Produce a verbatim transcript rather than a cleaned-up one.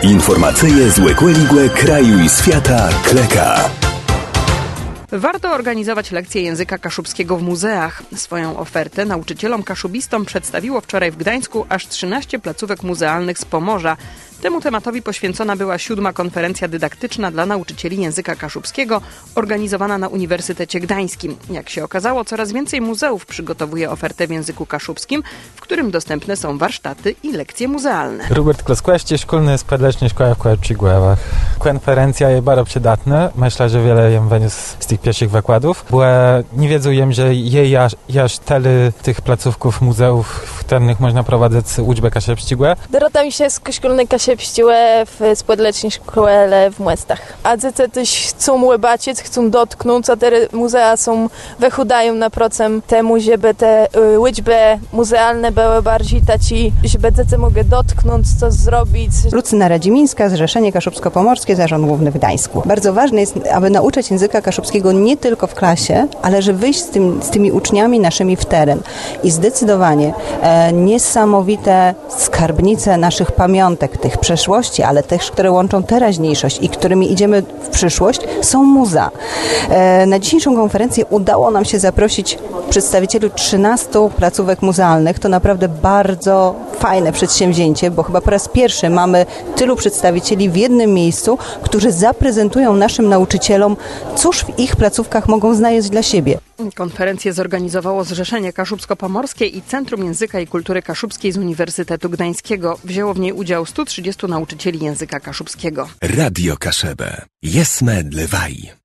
Informacyje z Łekłe kraju i świata Kleka. Warto organizować lekcje języka kaszubskiego w muzeach. Swoją ofertę nauczycielom kaszubistom przedstawiło wczoraj w Gdańsku aż trzynaście placówek muzealnych z Pomorza. Temu tematowi poświęcona była siódma konferencja dydaktyczna dla nauczycieli języka kaszubskiego, organizowana na Uniwersytecie Gdańskim. Jak się okazało, coraz więcej muzeów przygotowuje ofertę w języku kaszubskim, w którym dostępne są warsztaty i lekcje muzealne. Robert Kloskłeście, szkolny spredlecznie szkoła w Kłajpczygłewach. Konferencja jest bardzo przydatna. Myślę, że wiele jem wyniósł z tych pierwszych wykładów, bo nie wiedzą jem, że je jaż, jaż tyle tych placówków, muzeów, w których można prowadzić uczbę kaszepścigłę. Dorota mi się z szkolnej kaszepścigłę w spredlecznej szkole w Młestach. A dzieci też chcą łebaciec, chcą dotknąć, a te muzea są, wychudają na procem temu, żeby te liczby muzealne były bardziej taci, żeby dzieci mogły dotknąć, coś zrobić. Lucyna Radzimińska, Zrzeszenie Kaszubsko-Pomorskie, Zarząd Główny w Gdańsku. Bardzo ważne jest, aby nauczać języka kaszubskiego nie tylko w klasie, ale że wyjść z, tym, z tymi uczniami naszymi w teren. I zdecydowanie e, niesamowite skarbnice naszych pamiątek, tych przeszłości, ale też, które łączą teraźniejszość i którymi idziemy w przyszłość, są muzea. E, na dzisiejszą konferencję udało nam się zaprosić przedstawicieli trzynastu placówek muzealnych. To naprawdę bardzo fajne przedsięwzięcie, bo chyba po raz pierwszy mamy tylu przedstawicieli w jednym miejscu, którzy zaprezentują naszym nauczycielom, cóż w ich placówkach mogą znaleźć dla siebie. Konferencję zorganizowało Zrzeszenie Kaszubsko-Pomorskie i Centrum Języka i Kultury Kaszubskiej z Uniwersytetu Gdańskiego. Wzięło w niej udział stu trzydziestu nauczycieli języka kaszubskiego. Radio Kaszebę. Jesme dlewaj.